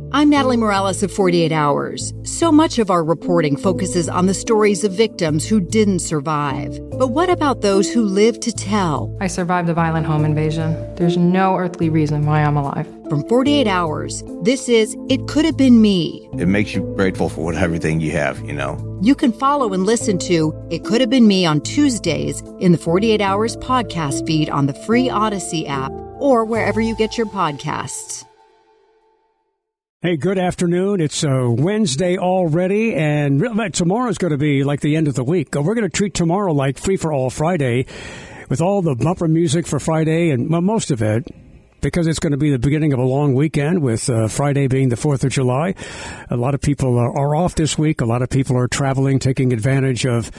I'm Natalie Morales of 48 Hours. So much of our reporting focuses on the stories of victims who didn't survive. But what about those who lived to tell? I survived a violent home invasion. There's no earthly reason why I'm alive. From 48 Hours, this is It Could Have Been Me. It makes you grateful for everything you have, you know. You can follow and listen to It Could Have Been Me on Tuesdays in the 48 Hours podcast feed on the free Odyssey app or wherever you get your podcasts. Hey, good afternoon. It's Wednesday already, and tomorrow's going to be like the end of the week. We're going to treat tomorrow like Free for All Friday with all the bumper music for Friday, and most of it, because it's going to be the beginning of a long weekend with Friday being the 4th of July. A lot of people are off this week. A lot of people are traveling, taking advantage of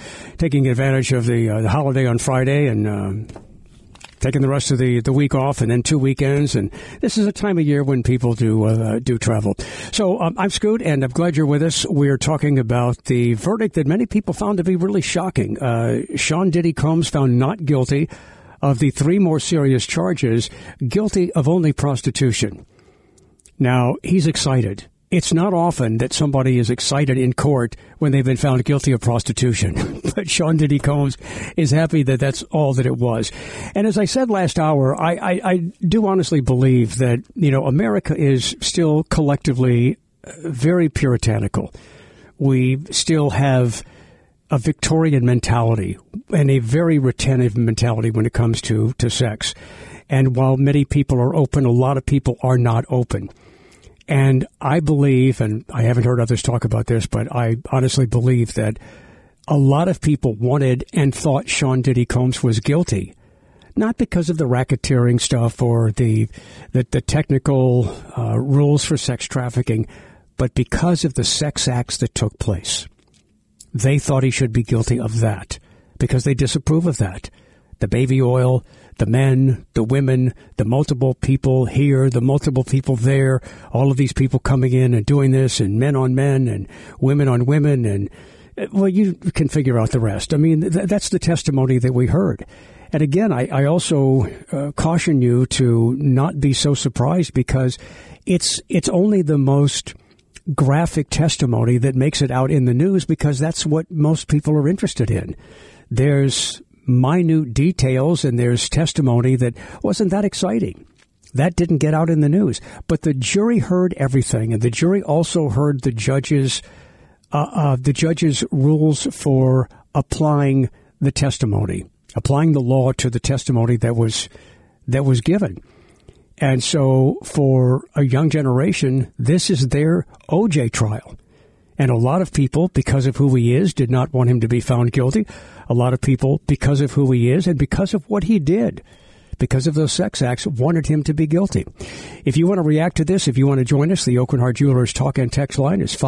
the holiday on Friday, and taking the rest of the week off, and then 2 weekends. And this is a time of year when people do travel. So I'm Scoot, and I'm glad you're with us. We're talking about the verdict that many people found to be really shocking. Sean Diddy Combs found not guilty of the 3 more serious charges, guilty of only prostitution. Now, he's excited. It's not often that somebody is excited in court when they've been found guilty of prostitution. But Sean Diddy Combs is happy that that's all that it was. And as I said last hour, I do honestly believe that, you know, America is still collectively very puritanical. We still have a Victorian mentality and a very retentive mentality when it comes to sex. And while many people are open, a lot of people are not open. And I believe, and I haven't heard others talk about this, but I honestly believe that a lot of people wanted and thought Sean Diddy Combs was guilty, not because of the racketeering stuff or the technical rules for sex trafficking, but because of the sex acts that took place. They thought he should be guilty of that because they disapprove of that. The baby oil, the men, the women, the multiple people here, the multiple people there, all of these people coming in and doing this, and men on men and women on women. And, well, you can figure out the rest. I mean, that's the testimony that we heard. And again, I also caution you to not be so surprised because it's only the most graphic testimony that makes it out in the news because that's what most people are interested in. There's minute details and there's testimony that wasn't that exciting. That didn't get out in the news. But the jury heard everything, and the jury also heard the judge's rules for applying the testimony, applying the law to the testimony that was given. And so for a young generation, this is their OJ trial. And a lot of people, because of who he is, did not want him to be found guilty. A lot of people, because of who he is and because of what he did, because of those sex acts, wanted him to be guilty. If you want to react to this, if you want to join us, the Aucoin Hart Jewelers talk and text line is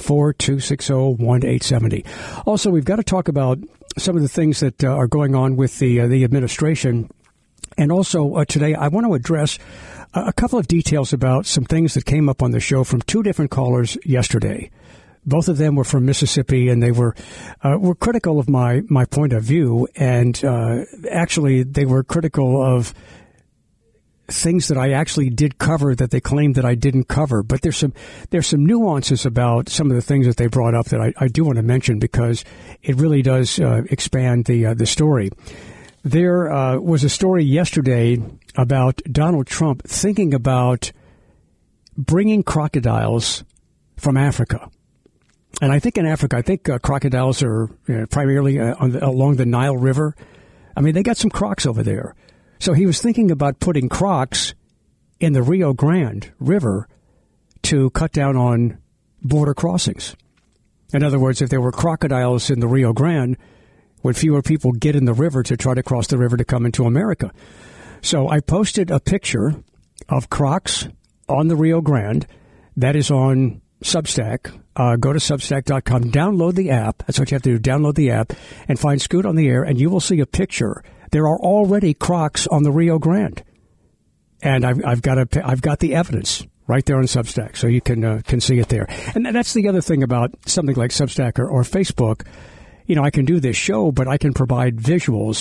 504-260-1870. Also, we've got to talk about some of the things that are going on with the administration. And also today, I want to address a couple of details about some things that came up on the show from 2 different callers yesterday. Both of them were from Mississippi, and they were critical of my point of view, and actually they were critical of things that I actually did cover that they claimed that I didn't cover. But there's some nuances about some of the things that they brought up that I do want to mention because it really does expand the story. There was a story yesterday about Donald Trump thinking about bringing crocodiles from Africa. And I think in Africa, crocodiles are primarily along the Nile River. I mean, they got some crocs over there. So he was thinking about putting crocs in the Rio Grande River to cut down on border crossings. In other words, if there were crocodiles in the Rio Grande, would fewer people get in the river to try to cross the river to come into America? So I posted a picture of crocs on the Rio Grande. That is on Substack. Go to Substack.com, download the app. That's what you have to do. Download the app and find Scoot on the Air, and you will see a picture. There are already crocs on the Rio Grande, and I've got the evidence right there on Substack, so you can see it there. And that's the other thing about something like Substack or Facebook. You know, I can do this show, but I can provide visuals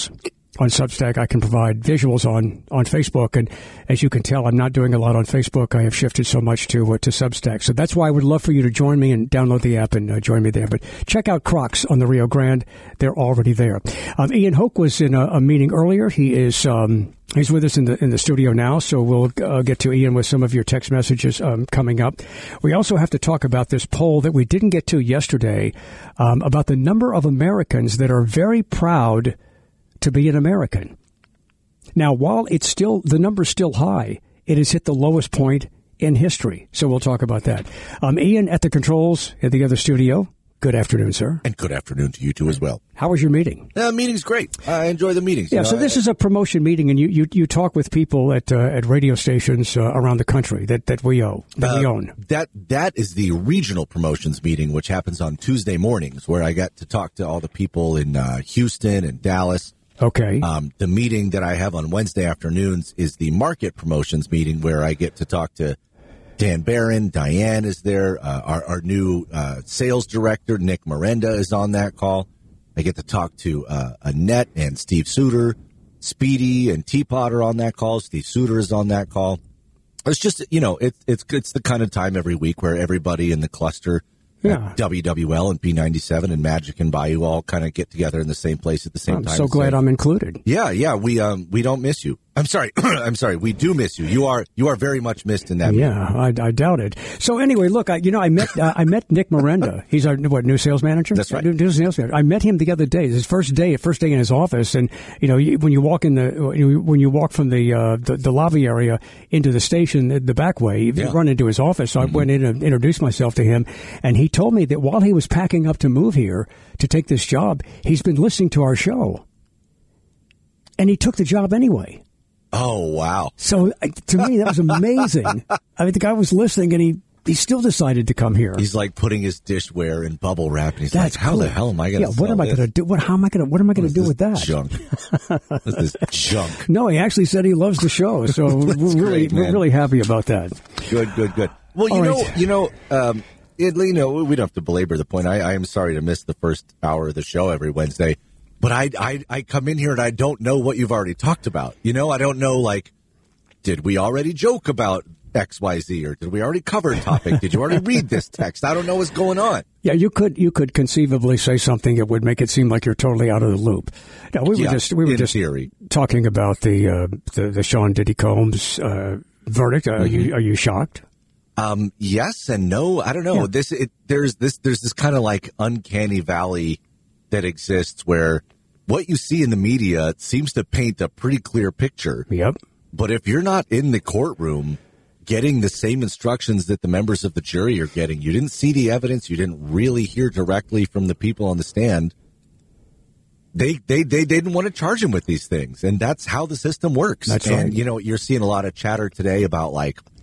Substack. I can provide visuals on Facebook. And as you can tell, I'm not doing a lot on Facebook. I have shifted so much to Substack. So that's why I would love for you to join me and download the app and join me there. But check out Crocs on the Rio Grande. They're already there. Ian Hoke was in a meeting earlier. He is... He's with us in the studio now, so we'll get to Ian with some of your text messages coming up. We also have to talk about this poll that we didn't get to yesterday about the number of Americans that are very proud to be an American. Now, while the number's still high, it has hit the lowest point in history. So we'll talk about that. Ian at the controls at the other studio. Good afternoon, sir. And good afternoon to you, too, as well. How was your meeting? Meeting's great. I enjoy the meetings. Yeah, so this is a promotion meeting, and you talk with people at radio stations around the country that we own. That is the regional promotions meeting, which happens on Tuesday mornings, where I get to talk to all the people in Houston and Dallas. Okay. The meeting that I have on Wednesday afternoons is the market promotions meeting, where I get to talk to Dan Barron. Diane is there. Our new sales director, Nick Miranda, is on that call. I get to talk to Annette and Steve Suter. Speedy and Teapot are on that call. Steve Suter is on that call. It's just, it's the kind of time every week where everybody in the cluster, WWL and P97 and Magic and Bayou all kind of get together in the same place at the same time. I'm so glad I'm included. Yeah. We don't miss you. I'm sorry. We do miss you. You are very much missed in that meeting. Yeah, I doubt it. So anyway, look, I met Nick Miranda. He's our new sales manager. That's right. New sales manager. I met him the other day. His first day in his office, and when you walk from the lobby area into the station, the back way, you run into his office. So I went in and introduced myself to him, and he told me that while he was packing up to move here to take this job, he's been listening to our show, and he took the job anyway. Oh, wow. So to me, that was amazing. I mean, the guy was listening, and he still decided to come here. He's like putting his dishware in bubble wrap, and he's like, how the hell am I going to what am I going to do? What am I going to do with that? Junk. What's this junk? No, he actually said he loves the show, so we're really happy about that. Good. Well, we don't have to belabor the point. I am sorry to miss the first hour of the show every Wednesday. But I come in here and I don't know what you've already talked about. I don't know, did we already joke about XYZ, or did we already cover a topic? Did you already read this text? I don't know what's going on. Yeah, you could conceively say something that would make it seem like you're totally out of the loop. No, we were just theory. Talking about the Sean Diddy Combs verdict. Are you shocked? Yes and no. I don't know. Yeah. There's this kind of uncanny valley that exists where what you see in the media seems to paint a pretty clear picture. Yep. But if you're not in the courtroom getting the same instructions that the members of the jury are getting, you didn't see the evidence, you didn't really hear directly from the people on the stand, they didn't want to charge him with these things. And that's how the system works. That's right. And, you're seeing a lot of chatter today about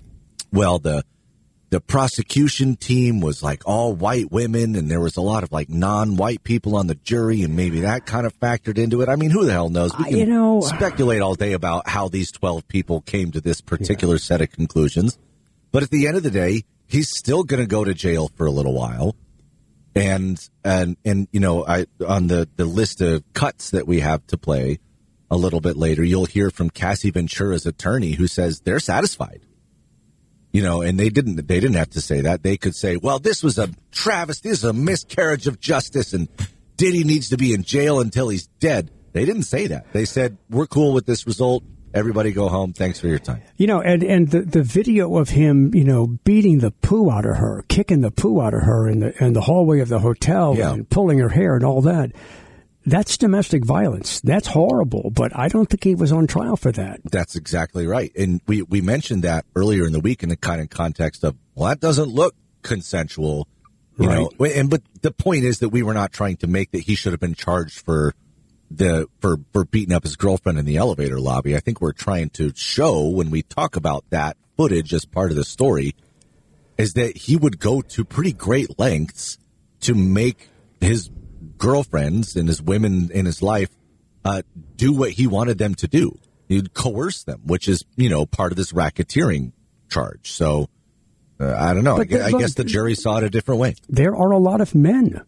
the prosecution team was all white women, and there was a lot of non-white people on the jury, and maybe that kind of factored into it. I mean, who the hell knows? We can speculate all day about how these 12 people came to this particular set of conclusions. But at the end of the day, he's still going to go to jail for a little while. And on the list of cuts that we have to play a little bit later, you'll hear from Cassie Ventura's attorney, who says they're satisfied. And they didn't have to say that. They could say, well, this was a travesty, this is a miscarriage of justice, and Diddy needs to be in jail until he's dead. They didn't say that. They said, we're cool with this result. Everybody go home. Thanks for your time. And the video of him, beating the poo out of her, kicking the poo out of her in the hallway of the hotel, and pulling her hair and all that. That's domestic violence. That's horrible, but I don't think he was on trial for that. That's exactly right. And we mentioned that earlier in the week in the kind of context of, well, that doesn't look consensual, you know. But the point is that we were not trying to make that he should have been charged for beating up his girlfriend in the elevator lobby. I think we're trying to show, when we talk about that footage as part of the story, is that he would go to pretty great lengths to make his girlfriends and his women in his life do what he wanted them to do. He'd coerce them, which is, part of this racketeering charge. So I don't know. I guess the jury saw it a different way. There are a lot of men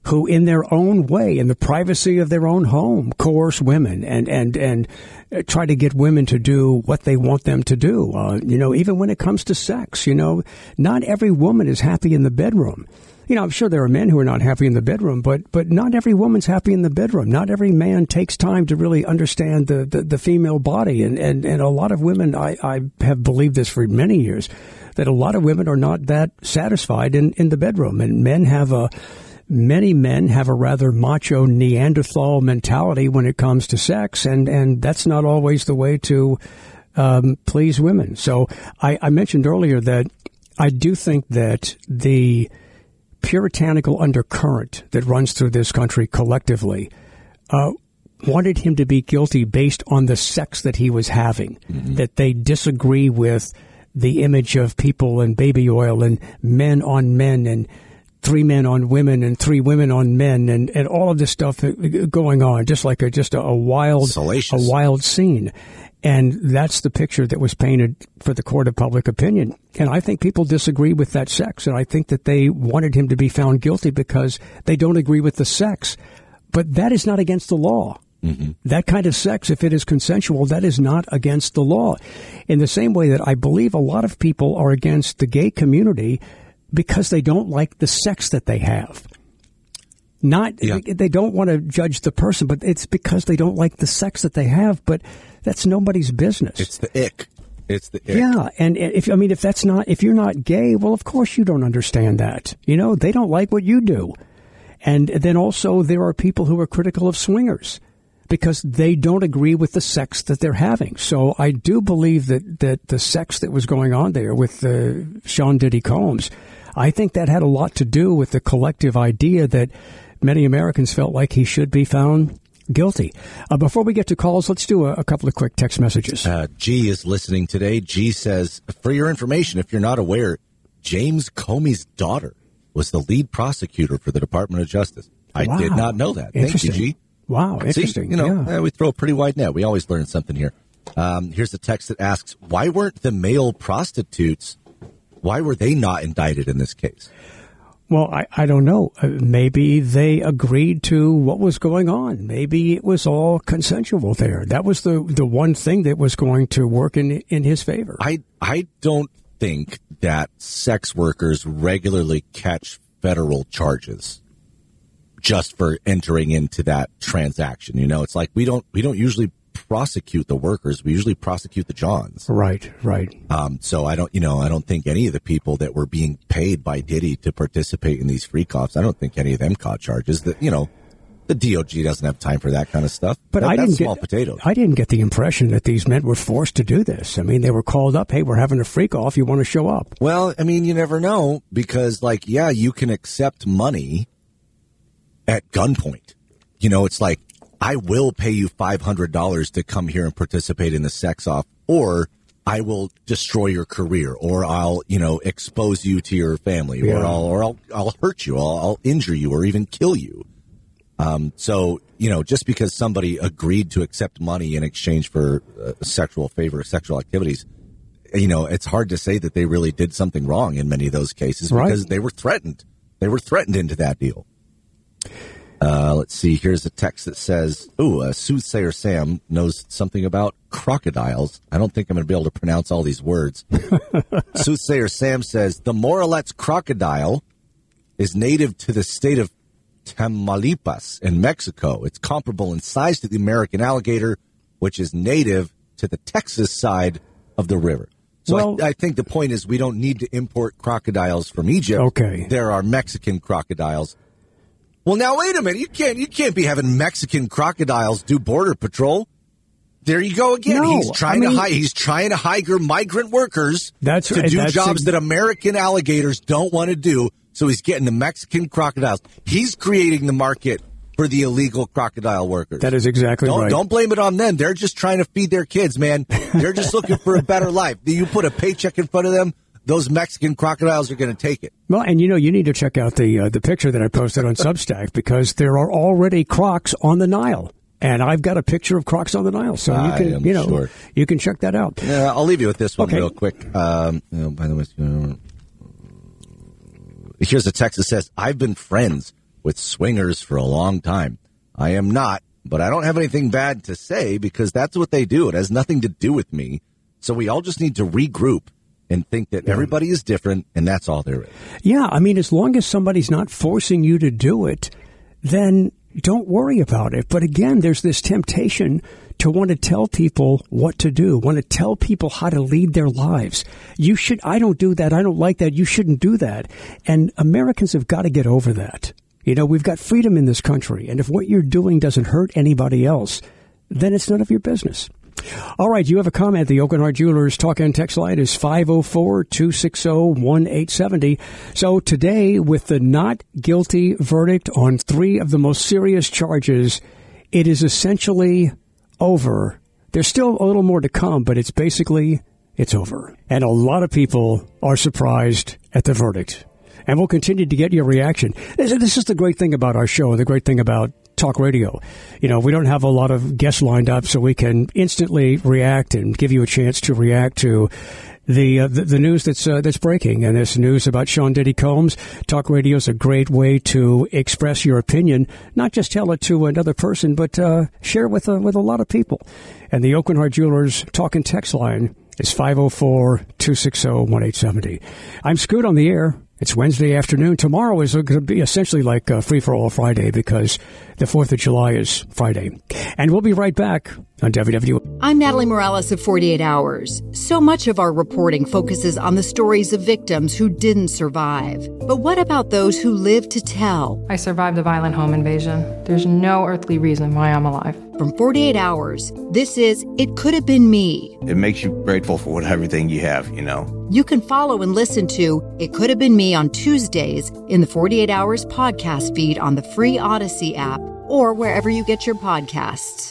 who in their own way, in the privacy of their own home, coerce women and try to get women to do what they want them to do. Even when it comes to sex, not every woman is happy in the bedroom. I'm sure there are men who are not happy in the bedroom, but not every woman's happy in the bedroom. Not every man takes time to really understand the female body. And a lot of women, I have believed this for many years, that a lot of women are not that satisfied in the bedroom. And many men have a rather macho Neanderthal mentality when it comes to sex. And that's not always the way to please women. So I mentioned earlier that I do think that the puritanical undercurrent that runs through this country collectively wanted him to be guilty based on the sex that he was having, that they disagree with the image of people and baby oil and men on men and 3 men on women and 3 women on men and all of this stuff going on, just like a wild, salacious. A wild scene. And that's the picture that was painted for the court of public opinion. And I think people disagree with that sex. And I think that they wanted him to be found guilty because they don't agree with the sex. But that is not against the law. Mm-hmm. That kind of sex, if it is consensual, that is not against the law. In the same way that I believe a lot of people are against the gay community because they don't like the sex that they have. They don't want to judge the person, but it's because they don't like the sex that they have. But that's nobody's business. It's the ick. Yeah, and if you're not gay, well, of course you don't understand that. They don't like what you do. And then also there are people who are critical of swingers because they don't agree with the sex that they're having. So I do believe that the sex that was going on there with Sean Diddy Combs, I think that had a lot to do with the collective idea that many Americans felt like he should be found guilty. Before we get to calls, let's do a couple of quick text messages. G is listening today. G says, for your information, if you're not aware, James Comey's daughter was the lead prosecutor for the Department of Justice. I did not know that. Thank you, G. Wow, interesting. See, we throw a pretty wide net. We always learn something here. Here's a text that asks, why weren't the male prostitutes, why were they not indicted in this case? Well, I don't know. Maybe they agreed to what was going on. Maybe it was all consensual there. That was the one thing that was going to work in his favor. I don't think that sex workers regularly catch federal charges just for entering into that transaction. It's like we don't usually prosecute the workers. We usually prosecute the Johns. Right. So I don't think any of the people that were being paid by Diddy to participate in these freak-offs, I don't think any of them caught charges. That, the DOJ doesn't have time for that kind of stuff. But that's small potatoes. I didn't get the impression that these men were forced to do this. I mean, they were called up. Hey, we're having a freak-off. You want to show up? Well, I mean, you never know because, you can accept money at gunpoint. It's like, I will pay you $500 to come here and participate in the sex off, or I will destroy your career, or I'll, expose you to your family, or I'll hurt you, I'll injure you, or even kill you. So, just because somebody agreed to accept money in exchange for sexual favor, sexual activities, it's hard to say that they really did something wrong in many of those cases because they were threatened. They were threatened into that deal. Let's see. Here's a text that says, Soothsayer Sam knows something about crocodiles. I don't think I'm going to be able to pronounce all these words. Soothsayer Sam says, the Morelet's crocodile is native to the state of Tamaulipas in Mexico. It's comparable in size to the American alligator, which is native to the Texas side of the river. So I think the point is we don't need to import crocodiles from Egypt. Okay. There are Mexican crocodiles. Well, now, wait a minute. You can't be having Mexican crocodiles do border patrol. There you go again. No, he's trying to hire migrant workers to do jobs that American alligators don't want to do. So he's getting the Mexican crocodiles. He's creating the market for the illegal crocodile workers. That is exactly right. Don't blame it on them. They're just trying to feed their kids, man. They're just looking for a better life. You put a paycheck in front of them, those Mexican crocodiles are going to take it. Well, and you need to check out the picture that I posted on Substack because there are already crocs on the Nile. And I've got a picture of crocs on the Nile, so you can check that out. Yeah, I'll leave you with this one real quick. By the way, here's a text that says, I've been friends with swingers for a long time. I am not, but I don't have anything bad to say because that's what they do. It has nothing to do with me. So we all just need to regroup and think that everybody is different, and that's all there is. Yeah, I mean, as long as somebody's not forcing you to do it, then don't worry about it. But again, there's this temptation to want to tell people what to do, want to tell people how to lead their lives. I don't do that. I don't like that. You shouldn't do that. And Americans have got to get over that. You know, we've got freedom in this country. And if what you're doing doesn't hurt anybody else, then it's none of your business. All right, you have a comment. The Aucoin Hart Jewelers talk and text line is 504-260-1870. So today, with the not guilty verdict on 3 of the most serious charges, it is essentially over. There's still a little more to come, but it's over. And a lot of people are surprised at the verdict. And we'll continue to get your reaction. This is the great thing about our show, the great thing about talk radio. You know, we don't have a lot of guests lined up, so we can instantly react and give you a chance to react to the news that's breaking. And this news about Sean Diddy Combs. Talk radio is a great way to express your opinion, not just tell it to another person, but share it with a lot of people. And the Aucoin Hart Jewelers talk and text line is 504-260-1870. I'm Scoot on the air. It's Wednesday afternoon. Tomorrow is going to be essentially like Free-for-All Friday because the 4th of July is Friday. And we'll be right back on WW. I'm Natalie Morales of 48 Hours. So much of our reporting focuses on the stories of victims who didn't survive. But what about those who lived to tell? I survived a violent home invasion. There's no earthly reason why I'm alive. From 48 Hours, this is It Could Have Been Me. It makes you grateful for everything you have, you know. You can follow and listen to It Could Have Been Me on Tuesdays in the 48 Hours podcast feed on the free Odyssey app or wherever you get your podcasts.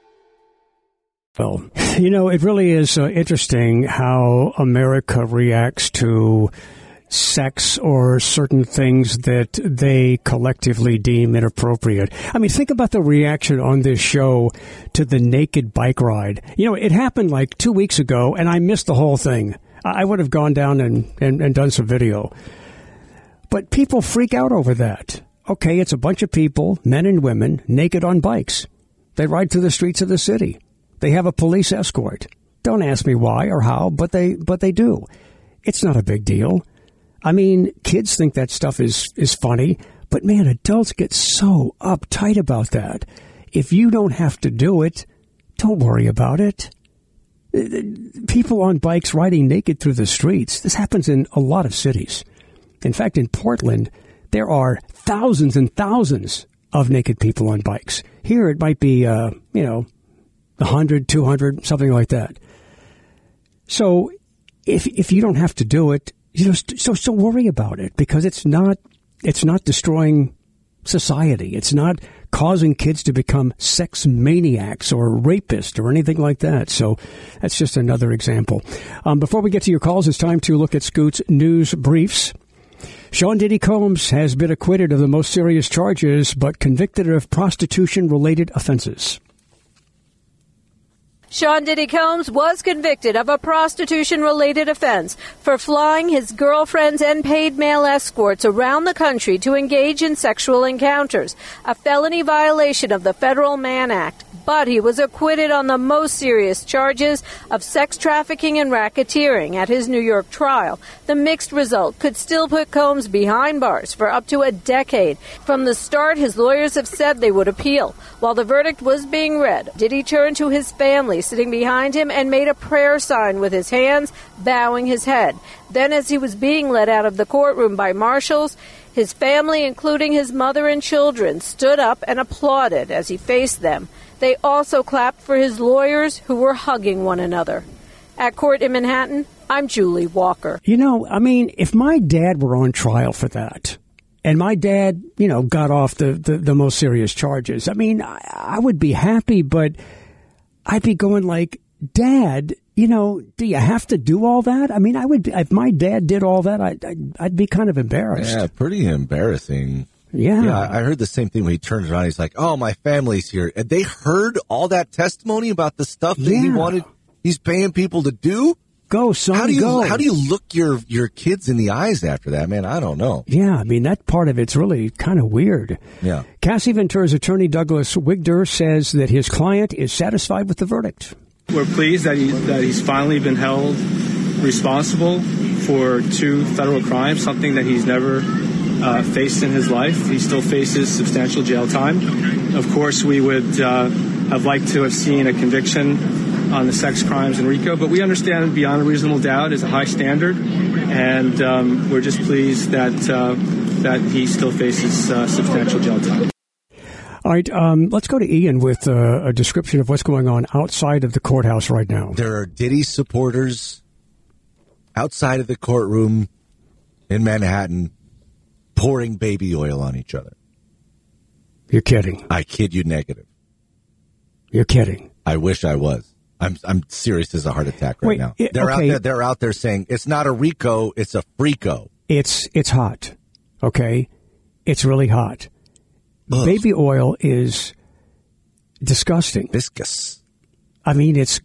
Well, you know, it really is interesting how America reacts to sex or certain things that they collectively deem inappropriate. I mean, think about the reaction on this show to the naked bike ride. You know, it happened like 2 weeks ago, and I missed the whole thing. I would have gone down and done some video. But people freak out over that. Okay, it's a bunch of people, men and women, naked on bikes. They ride through the streets of the city. They have a police escort. Don't ask me why or how, but they do. It's not a big deal. I mean, kids think that stuff is funny, but man, adults get so uptight about that. If you don't have to do it, don't worry about it. People on bikes riding naked through the streets, this happens in a lot of cities. In fact, in Portland, there are thousands and thousands of naked people on bikes. Here it might be, 100, 200, something like that. So if you don't have to do it, so worry about it because it's not destroying society. It's not causing kids to become sex maniacs or rapists or anything like that. So that's just another example. Before we get to your calls, it's time to look at Scoot's news briefs. Sean Diddy Combs has been acquitted of the most serious charges, but convicted of prostitution-related offenses. Sean Diddy Combs was convicted of a prostitution-related offense for flying his girlfriends and paid male escorts around the country to engage in sexual encounters, a felony violation of the Federal Mann Act. But he was acquitted on the most serious charges of sex trafficking and racketeering at his New York trial. The mixed result could still put Combs behind bars for up to a decade. From the start, his lawyers have said they would appeal. While the verdict was being read, Diddy turned to his family sitting behind him and made a prayer sign with his hands, bowing his head. Then, as he was being led out of the courtroom by marshals, his family, including his mother and children, stood up and applauded as he faced them. They also clapped for his lawyers, who were hugging one another. At court in Manhattan, I'm Julie Walker. You know, I mean, if my dad were on trial for that, and my dad, got off the most serious charges, I mean, I would be happy, but I'd be going like, Dad, do you have to do all that? I mean, I would. If my dad did all that, I'd be kind of embarrassed. Yeah, pretty embarrassing. Yeah, I heard the same thing when he turns around. He's like, "Oh, my family's here." And they heard all that testimony about the stuff that he wanted. He's paying people to do. go, son, go. How do you look your kids in the eyes after that, man? I don't know. Yeah, I mean, that part of it's really kind of weird. Yeah. Cassie Ventura's attorney, Douglas Wigder, says that his client is satisfied with the verdict. We're pleased that he's finally been held responsible for 2 federal crimes, something that he's never faced in his life. He still faces substantial jail time. Of course, we would have liked to have seen a conviction on the sex crimes in RICO, but we understand beyond a reasonable doubt is a high standard, and we're just pleased that he still faces substantial jail time. All right, let's go to Ian with a description of what's going on outside of the courthouse right now. There are Diddy supporters outside of the courtroom in Manhattan pouring baby oil on each other. You're kidding. I kid you negative. You're kidding. I wish I was. I'm serious as a heart attack right now. They're out there saying it's not a RICO, it's a FRICO. It's hot. Okay? It's really hot. Ugh. Baby oil is disgusting. Viscous. I mean, it's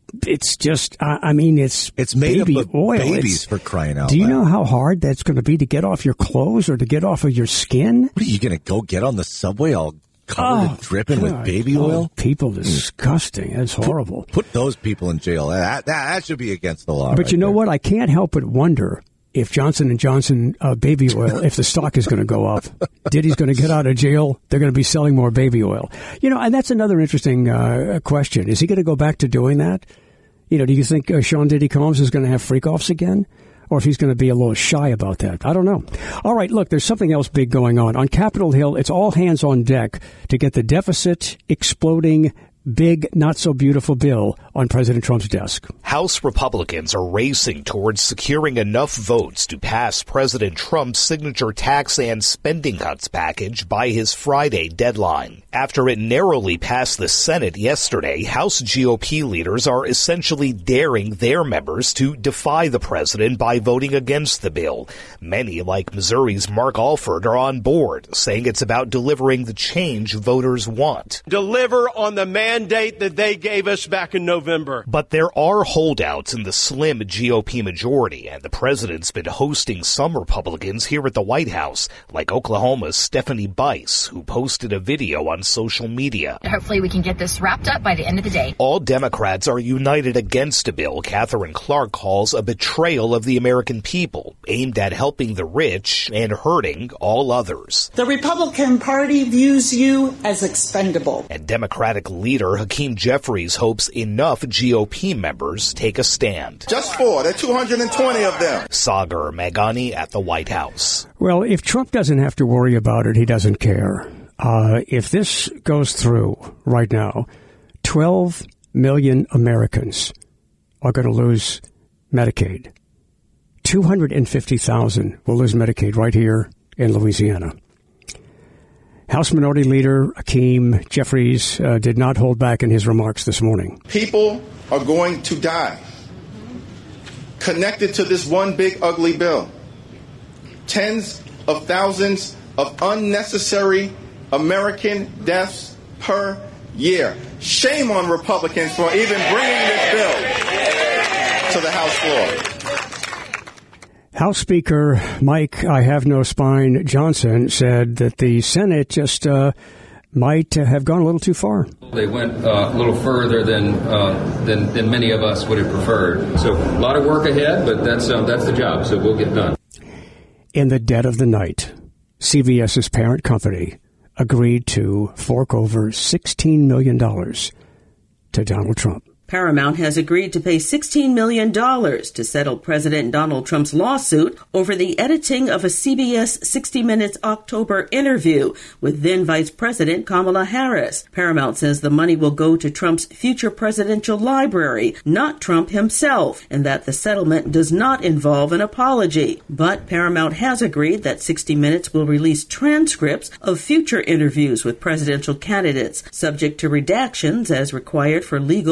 just, it's made baby up of oil. babies, for crying out loud. Do you know how hard that's going to be to get off your clothes or to get off of your skin? What are you going to go get on the subway all covered and dripping with baby oil? People, disgusting. That's horrible. Put those people in jail. That should be against the law. But you know what? I can't help but wonder if Johnson & Johnson baby oil, if the stock is going to go up. Diddy's going to get out of jail. They're going to be selling more baby oil. And that's another interesting question. Is he going to go back to doing that? Do you think Sean Diddy Combs is going to have freak-offs again? Or if he's going to be a little shy about that. I don't know. All right, look, there's something else big going on. On Capitol Hill, it's all hands on deck to get the deficit exploding big, not-so-beautiful bill on President Trump's desk. House Republicans are racing towards securing enough votes to pass President Trump's signature tax and spending cuts package by his Friday deadline. After it narrowly passed the Senate yesterday, House GOP leaders are essentially daring their members to defy the president by voting against the bill. Many, like Missouri's Mark Alford, are on board, saying it's about delivering the change voters want. Deliver on the mandate that they gave us back in November. But there are holdouts in the slim GOP majority, and the president's been hosting some Republicans here at the White House, like Oklahoma's Stephanie Bice, who posted a video on social media. Hopefully we can get this wrapped up by the end of the day. All Democrats are united against a bill Catherine Clark calls a betrayal of the American people, aimed at helping the rich and hurting all others. The Republican Party views you as expendable. And Democratic leader Hakeem Jeffries hopes enough GOP members take a stand. Just 4. There are 220 of them. Sagar Meghani at the White House. Well, if Trump doesn't have to worry about it, he doesn't care. If this goes through right now, 12 million Americans are going to lose Medicaid. 250,000 will lose Medicaid right here in Louisiana. House Minority Leader Hakeem Jeffries did not hold back in his remarks this morning. People are going to die connected to this one big ugly bill. Tens of thousands of unnecessary American deaths per year. Shame on Republicans for even bringing this bill to the House floor. House Speaker Mike I Have No Spine Johnson said that the Senate just might have gone a little too far. They went a little further than many of us would have preferred. So a lot of work ahead, but that's the job, so we'll get done. In the dead of the night, CVS's parent company agreed to fork over $16 million to Donald Trump. Paramount has agreed to pay $16 million to settle President Donald Trump's lawsuit over the editing of a CBS 60 Minutes October interview with then Vice President Kamala Harris. Paramount says the money will go to Trump's future presidential library, not Trump himself, and that the settlement does not involve an apology. But Paramount has agreed that 60 Minutes will release transcripts of future interviews with presidential candidates, subject to redactions as required for legal and national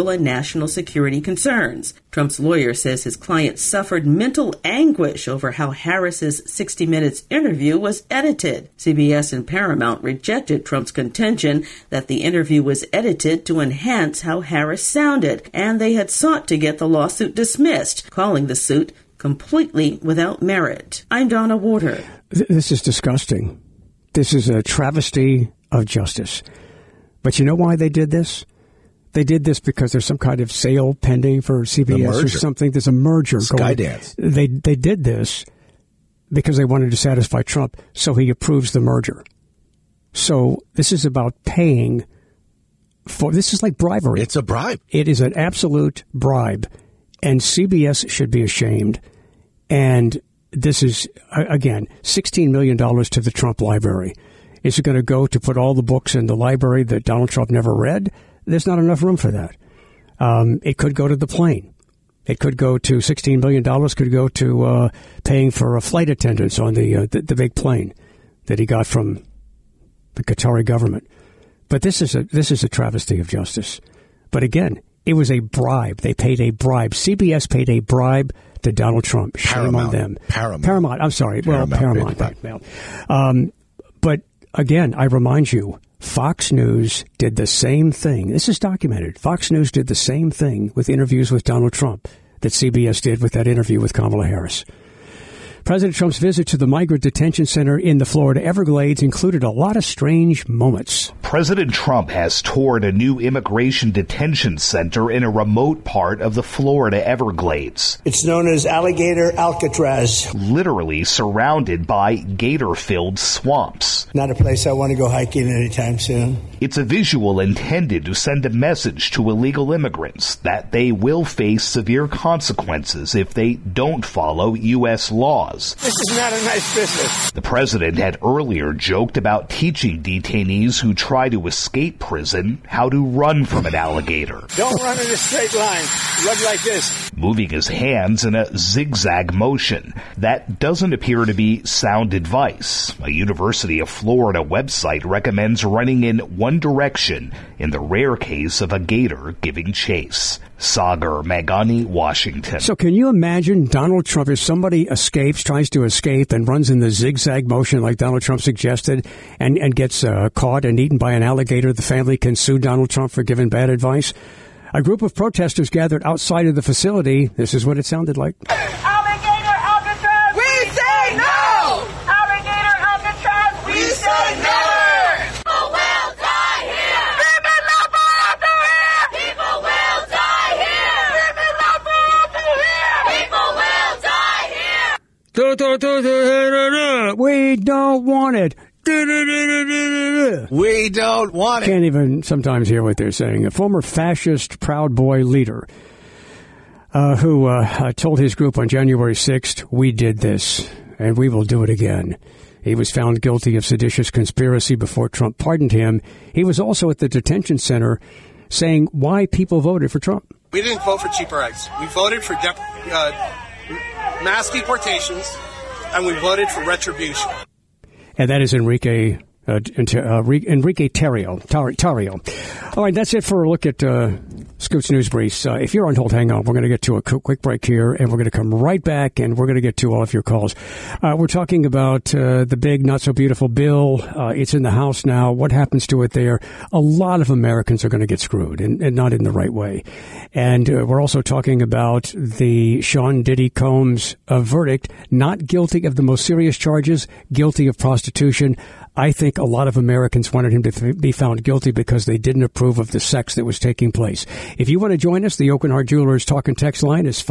national security concerns. Trump's lawyer says his client suffered mental anguish over how Harris's 60 Minutes interview was edited. CBS and Paramount rejected Trump's contention that the interview was edited to enhance how Harris sounded, and they had sought to get the lawsuit dismissed, calling the suit completely without merit. I'm Donna Warder. This is disgusting. This is a travesty of justice. But you know why they did this? They did this because there's some kind of sale pending for CBS or something. There's a merger going. Skydance. They did this because they wanted to satisfy Trump, so he approves the merger. So this is about paying for. This is like bribery. It's a bribe. It is an absolute bribe, and CBS should be ashamed. And this is, again, $16 million to the Trump library. Is it going to go to put all the books in the library that Donald Trump never read? There's not enough room for that. It could go to the plane. It could go to $16 million, could go to paying for a flight attendants on the big plane that he got from the Qatari government. But this is a travesty of justice. But again, it was a bribe. They paid a bribe. CBS paid a bribe to Donald Trump. Shame on them. Paramount. I'm sorry. Paramount. But again, I remind you, Fox News did the same thing. This is documented. Fox News did the same thing with interviews with Donald Trump that CBS did with that interview with Kamala Harris. President Trump's visit to the migrant detention center in the Florida Everglades included a lot of strange moments. President Trump has toured a new immigration detention center in a remote part of the Florida Everglades. It's known as Alligator Alcatraz. Literally surrounded by gator-filled swamps. Not a place I want to go hiking anytime soon. It's a visual intended to send a message to illegal immigrants that they will face severe consequences if they don't follow U.S. laws. This is not a nice business. The president had earlier joked about teaching detainees who try to escape prison how to run from an alligator. Don't run in a straight line. Run like this. Moving his hands in a zigzag motion. That doesn't appear to be sound advice. A University of Florida website recommends running in one direction in the rare case of a gator giving chase. Sagar Magani, Washington. So can you imagine Donald Trump, if somebody tries to escape and runs in the zigzag motion like Donald Trump suggested and gets caught and eaten by an alligator, the family can sue Donald Trump for giving bad advice? A group of protesters gathered outside of the facility. This is what it sounded like. Alligator Alcatraz! We say no! Alligator Alcatraz! We say never! People will die here! Vive la Barata here! People will die here! Vive la Barata here! People will die here! We don't want it. We don't want it. Can't even sometimes hear what they're saying. A former fascist Proud Boy leader who told his group on January 6th, "We did this, and we will do it again." He was found guilty of seditious conspiracy before Trump pardoned him. He was also at the detention center saying why people voted for Trump. We didn't vote for cheaper eggs. We voted for mass deportations, and we voted for retribution. And that is Enrique Tarrio. All right, that's it for a look at Scoot's News Briefs. If you're on hold, hang on. We're going to get to a quick break here, and we're going to come right back, and we're going to get to all of your calls. We're talking about the big, not-so-beautiful bill. It's in the House now. What happens to it there? A lot of Americans are going to get screwed, and not in the right way. And we're also talking about the Sean Diddy Combs verdict, not guilty of the most serious charges, guilty of prostitution. I think a lot of Americans wanted him to be found guilty because they didn't approve of the sex that was taking place. If you want to join us, the Oaken Heart Jewelers talk and text line is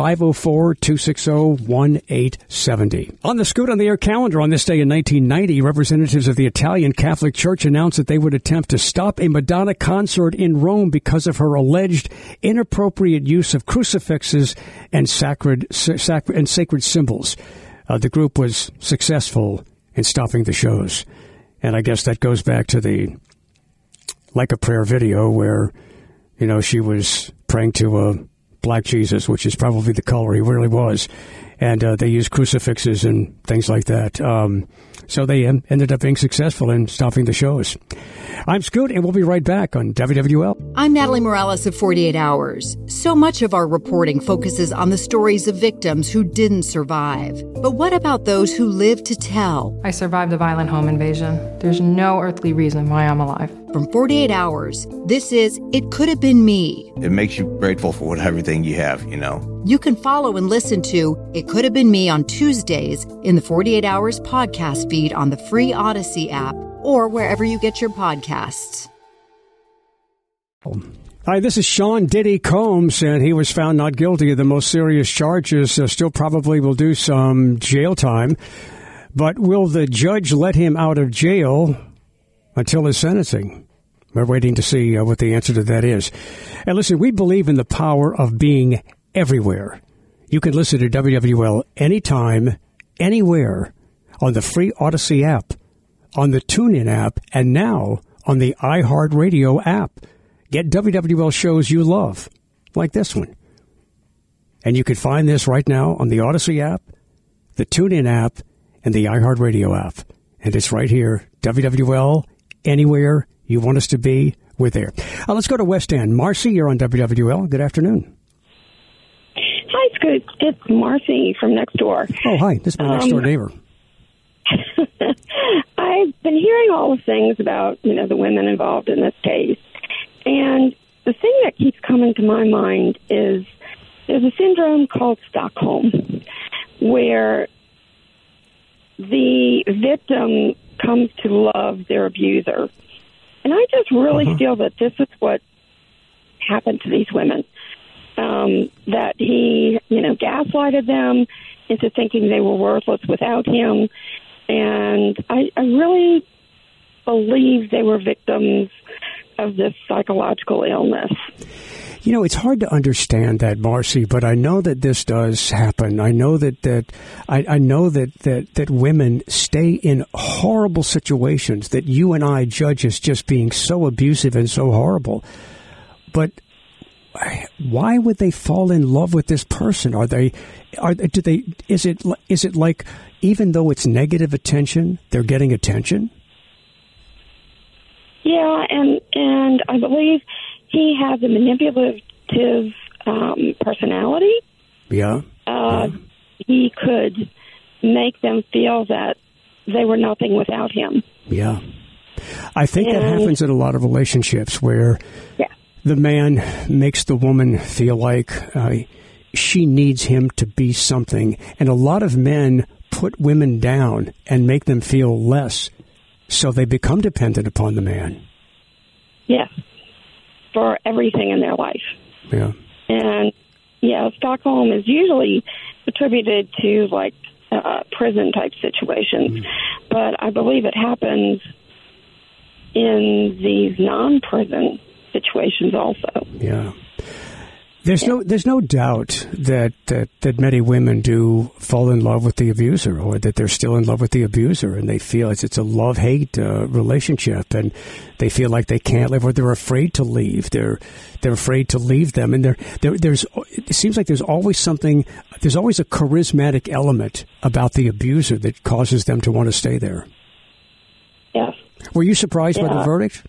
504-260-1870. On the Scoot on the Air calendar on this day in 1990, representatives of the Italian Catholic Church announced that they would attempt to stop a Madonna concert in Rome because of her alleged inappropriate use of crucifixes and sacred symbols. The group was successful in stopping the shows. And I guess that goes back to the Like a Prayer video where, she was praying to a black Jesus, which is probably the color he really was. and they used crucifixes and things like that. So they ended up being successful in stopping the shows. I'm Scoot, and we'll be right back on WWL. I'm Natalie Morales of 48 Hours. So much of our reporting focuses on the stories of victims who didn't survive. But what about those who lived to tell? I survived a violent home invasion. There's no earthly reason why I'm alive. From 48 Hours, this is It Could Have Been Me. It makes you grateful for everything you have, you know. You can follow and listen to It Could Have Been Me on Tuesdays in the 48 Hours podcast feed on the free Odyssey app or wherever you get your podcasts. Hi, this is Sean Diddy Combs, and he was found not guilty of the most serious charges. Still probably will do some jail time. But will the judge let him out of jail until his sentencing? We're waiting to see what the answer to that is. And listen, we believe in the power of being everywhere. You can listen to WWL anytime, anywhere, on the free Odyssey app, on the TuneIn app, and now on the iHeartRadio app. Get WWL shows you love, like this one. And you can find this right now on the Odyssey app, the TuneIn app, and the iHeartRadio app. And it's right here, WWL, anywhere you want us to be, we're there. Let's go to West End. Marcy, you're on WWL. Good afternoon. Hi, Scoot. It's Marcy from next door. Oh, hi. This is my next door neighbor. I've been hearing all the things about, the women involved in this case. And the thing that keeps coming to my mind is there's a syndrome called Stockholm, where the victim comes to love their abuser. And I just really feel that this is what happened to these women. That he, gaslighted them into thinking they were worthless without him. And I really believe they were victims of this psychological illness. It's hard to understand that, Marcy, but I know that this does happen. I know that I know that women stay in horrible situations that you and I judge as just being so abusive and so horrible. But why would they fall in love with this person? Is it like, even though it's negative attention, they're getting attention? Yeah, and I believe he has a manipulative personality. Yeah. He could make them feel that they were nothing without him. Yeah. I think that happens in a lot of relationships where the man makes the woman feel like she needs him to be something. And a lot of men put women down and make them feel less. So they become dependent upon the man. Yes, for everything in their life. Yeah. And, Stockholm is usually attributed to, prison-type situations. But I believe it happens in these non-prison situations also. Yeah. There's no doubt that many women do fall in love with the abuser, or that they're still in love with the abuser, and they feel it's a love-hate relationship, and they feel like they can't live, or they're afraid to leave. They're afraid to leave them, and it seems like there's always a charismatic element about the abuser that causes them to want to stay there. Yes. Were you surprised by the verdict?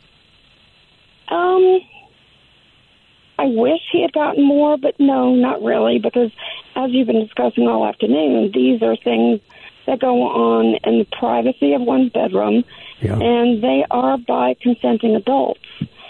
I wish he had gotten more, but no, not really, because as you've been discussing all afternoon, these are things that go on in the privacy of one's bedroom, and they are by consenting adults.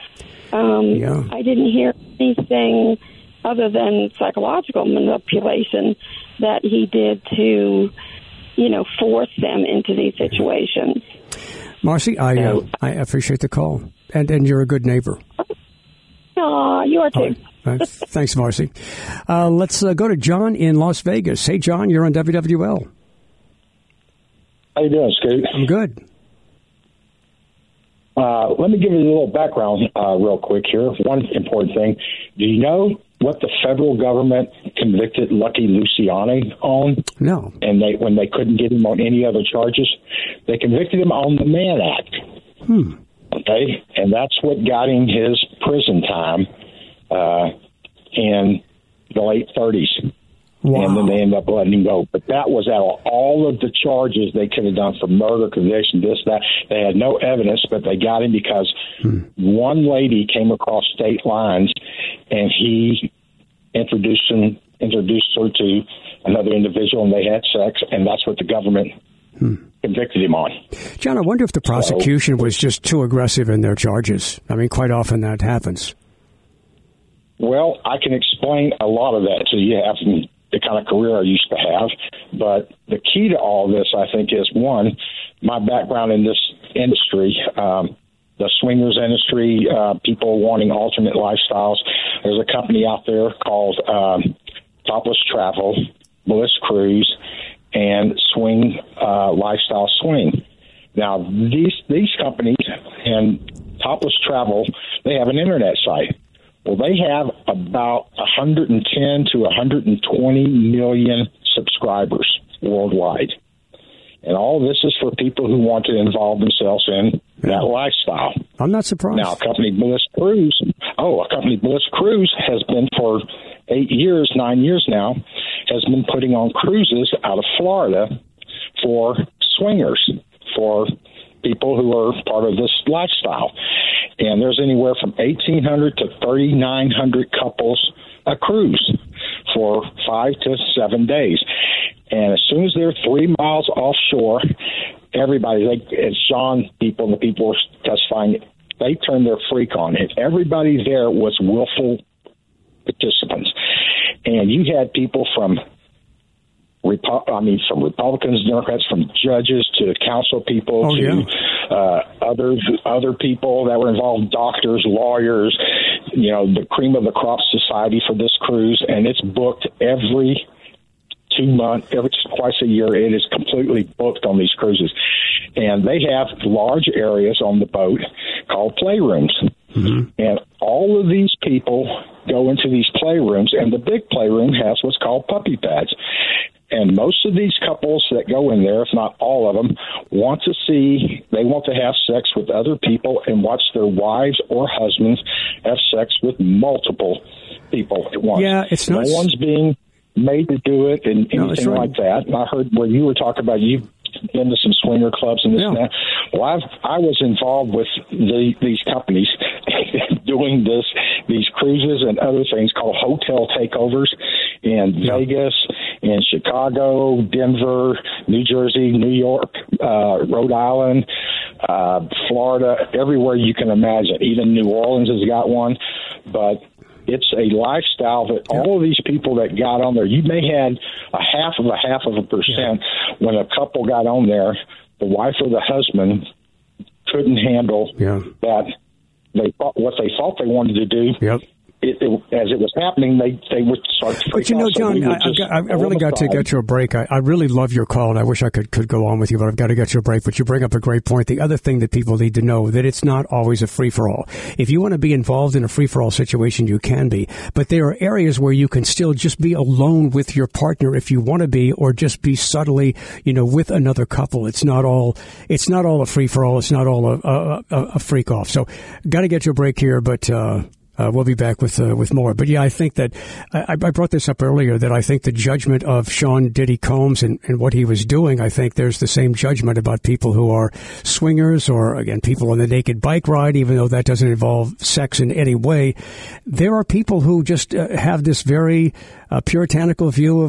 I didn't hear anything other than psychological manipulation that he did to, force them into these situations. Marcy, I appreciate the call, and you're a good neighbor. Aw, you are too. Thanks, Marcy. Let's go to John in Las Vegas. Hey, John, you're on WWL. How you doing, Scoot? I'm good. Let me give you a little background real quick here. One important thing. Do you know what the federal government convicted Lucky Luciani on? No. And when they couldn't get him on any other charges, they convicted him on the Mann Act. Okay, and that's what got him his prison time in the late 30s. Wow. And then they ended up letting him go. But that was out of all of the charges they could have done for murder, conviction, this, that. They had no evidence, but they got him because one lady came across state lines, and he introduced her to another individual, and they had sex, and that's what the government convicted him on. John, I wonder if the prosecution was just too aggressive in their charges. I mean, quite often that happens. Well, I can explain a lot of that to you after the kind of career I used to have. But the key to all this, I think, is, one, my background in this industry, the swingers industry, people wanting alternate lifestyles. There's a company out there called Topless Travel, Bliss Cruise, and Swing Lifestyle Swing. Now, these companies and Topless Travel, they have an internet site. Well, they have about 110 to 120 million subscribers worldwide. And all this is for people who want to involve themselves in that lifestyle. I'm not surprised. Now, Bliss Cruise has been for 9 years now, has been putting on cruises out of Florida for swingers, for people who are part of this lifestyle. And there's anywhere from 1,800 to 3,900 couples a cruise for 5 to 7 days. And as soon as they're 3 miles offshore, everybody, as John people and the people are testifying, they turn their freak on. And everybody there was willful participants. And you had people from Republicans, Democrats, from judges to council people other people that were involved, doctors, lawyers, the cream of the crop society for this cruise. And it's booked every 2 months, twice a year. It is completely booked on these cruises. And they have large areas on the boat called playrooms. Mm-hmm. And all of these people go into these playrooms, and the big playroom has what's called puppy pads. And most of these couples that go in there, if not all of them, want to have sex with other people and watch their wives or husbands have sex with multiple people at once. Yeah, it's no one's being made to do it and anything like that. And I heard where you were talking about you've been to some swinger clubs and this and that. Well, I was involved with these companies doing these cruises and other things called hotel takeovers in Vegas, in Chicago, Denver, New Jersey, New York, Rhode Island, Florida, everywhere you can imagine. Even New Orleans has got one. But it's a lifestyle that all of these people that got on there, you may have a half of a percent when a couple got on there, the wife or the husband couldn't handle that. What they thought they wanted to do. Yep. As it was happening, they would start to freak out. But John, I really got to get you a break. I really love your call, and I wish I could go on with you, but I've got to get you a break. But you bring up a great point. The other thing that people need to know, that it's not always a free-for-all. If you want to be involved in a free-for-all situation, you can be. But there are areas where you can still just be alone with your partner if you want to be, or just be subtly, with another couple. It's not all a free-for-all. It's not all a freak-off. So got to get you a break here, but we'll be back with more. But I think that I brought this up earlier, that I think the judgment of Sean Diddy Combs and what he was doing, I think there's the same judgment about people who are swingers, or again, people on the naked bike ride, even though that doesn't involve sex in any way. There are people who just have this very puritanical view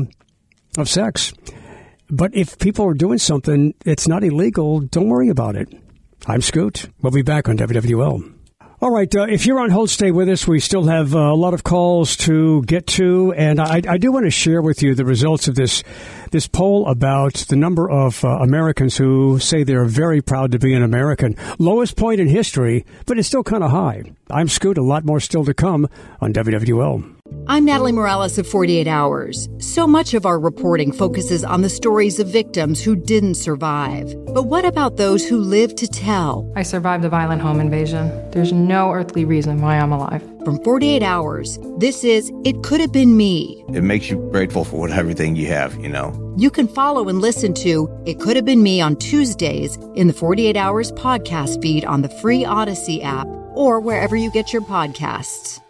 of sex. But if people are doing something that's not illegal, don't worry about it. I'm Scoot. We'll be back on WWL. All right, if you're on hold, stay with us. We still have a lot of calls to get to, and I do want to share with you the results of this poll about the number of Americans who say they're very proud to be an American. Lowest point in history, but it's still kind of high. I'm Scoot. A lot more still to come on WWL. I'm Natalie Morales of 48 Hours. So much of our reporting focuses on the stories of victims who didn't survive. But what about those who lived to tell? I survived a violent home invasion. There's no earthly reason why I'm alive. From 48 Hours, this is It Could Have Been Me. It makes you grateful for everything you have, You can follow and listen to It Could Have Been Me on Tuesdays in the 48 Hours podcast feed on the free Odyssey app, or wherever you get your podcasts.